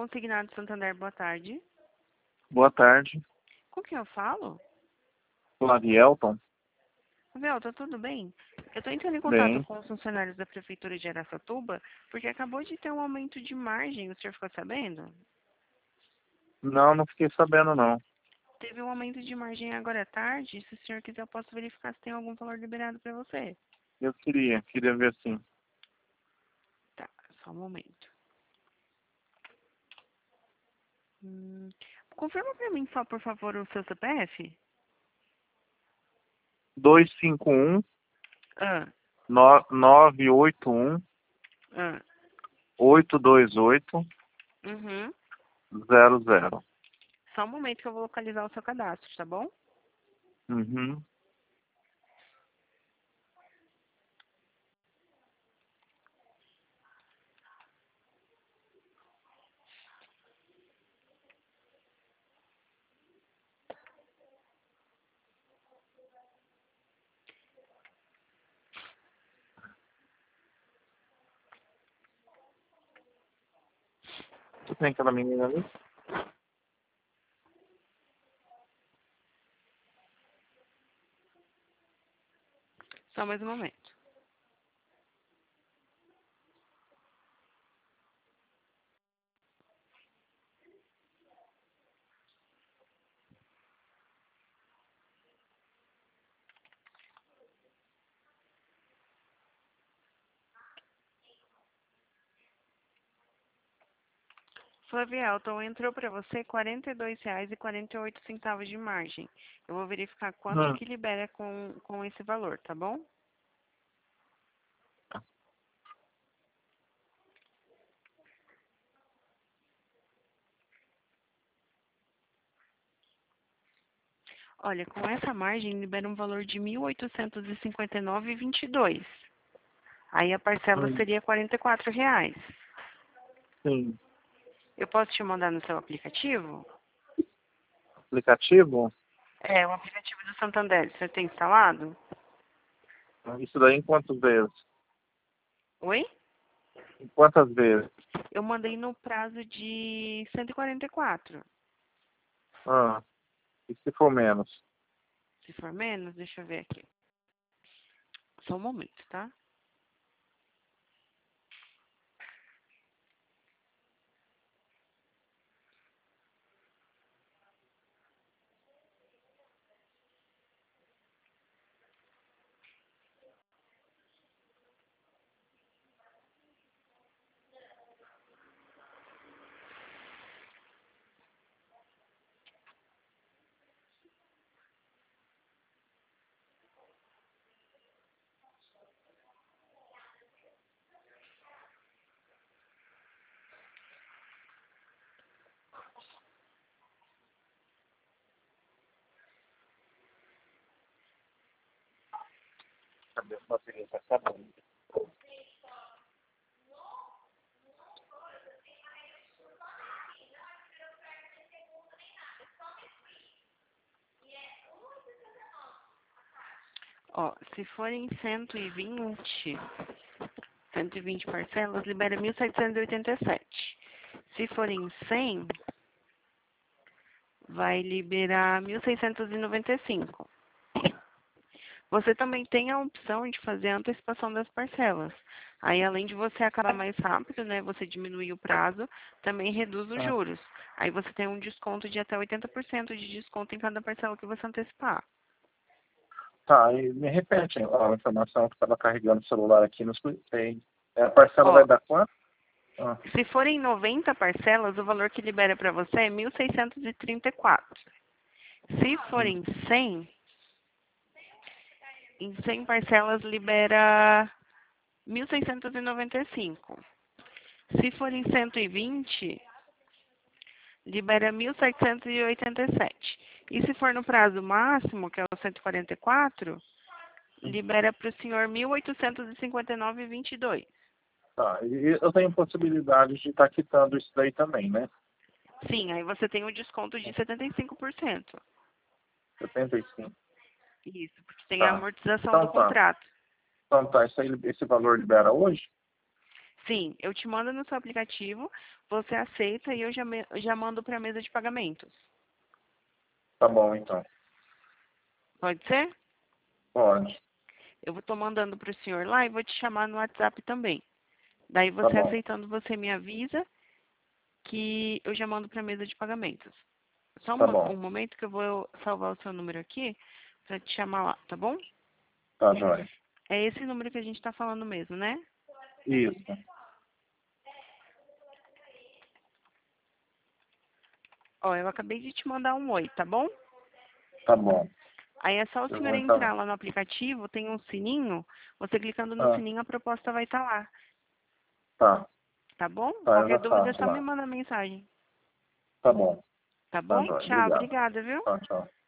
Consignado Santander, boa tarde. Boa tarde, Com quem eu falo? Flavielton. Velta, tudo bem? Eu estou entrando em contato Bem, com os funcionários da Prefeitura de Araçatuba, porque acabou de ter um aumento de margem, o senhor ficou sabendo? não fiquei sabendo não. Teve um aumento de margem agora à tarde, se o senhor quiser eu posso verificar se tem algum valor liberado para você. Eu queria ver sim. Tá, só um momento. Confirma para mim, só, por favor, o seu CPF? 251 Ah, 981 ah, 828 uhum. 00. Só um momento que eu vou localizar o seu cadastro, tá bom? Uhum. Tu tem aquela menina ali? Só mais um momento. Flávia Elton, entrou para você R$ 42,48 de margem. Eu vou verificar quanto Hum. que libera com esse valor, tá bom? Olha, com essa margem libera um valor de R$ 1.859,22. Aí a parcela Hum. seria R$ 44. Sim. Eu posso te mandar no seu aplicativo? Aplicativo? É, o aplicativo do Santander, você tem instalado? Isso daí em quantas vezes? Oi? Em quantas vezes? Eu mandei no prazo de 144. Ah, e se for menos? Se for menos, deixa eu ver aqui. Só um momento, tá? Cadê? Facilita, tá bom. Ó, se forem 120 parcelas, libera 1.787. Se forem 100, vai liberar 1.695. Você também tem a opção de fazer a antecipação das parcelas. Aí, além de você acabar mais rápido, né, você diminui o prazo, também reduz os Ah, juros. Aí você tem um desconto de até 80% de desconto em cada parcela que você antecipar. tá, e me repete a informação que estava carregando o celular aqui, não escutei. A parcela vai Ó, dar quanto? Ah, se forem 90 parcelas, o valor que libera para você é 1.634. Se hum, forem 100, em 100 parcelas libera 1.695. Se forem 120, libera 1.787. E se for no prazo máximo, que é o 144, hum. libera para o senhor 1.859,22. Tá, e eu tenho possibilidade de estar quitando isso daí também, né? Sim, aí você tem um desconto de 75%. 75. Isso, porque tem a Tá. amortização do Então tá. contrato. Então tá, esse valor libera hoje? Sim, eu te mando no seu aplicativo, você aceita e eu já mando para a mesa de pagamentos. Tá bom, então. Pode ser? Pode. Eu estou mandando para o senhor lá e vou te chamar no WhatsApp também. Daí Tá você bom. aceitando, você me avisa que eu já mando para a mesa de pagamentos. Só Tá bom. um momento que eu vou salvar o seu número aqui para te chamar lá, tá bom? Tá, joia. É esse número que a gente está falando mesmo, né? Isso. Ó, eu acabei de te mandar um oi, tá bom? Tá bom. Aí é só o Eu senhor vou entrar. entrar lá no aplicativo, tem um sininho, você clicando no Ah, sininho a proposta vai estar lá, tá. tá bom? Tá, eu Qualquer já dúvida é faço só me lá. mandar mensagem, Tá bom. tá Tá, bom? joia. Tchau, Obrigado. obrigada, viu? Tchau, tchau.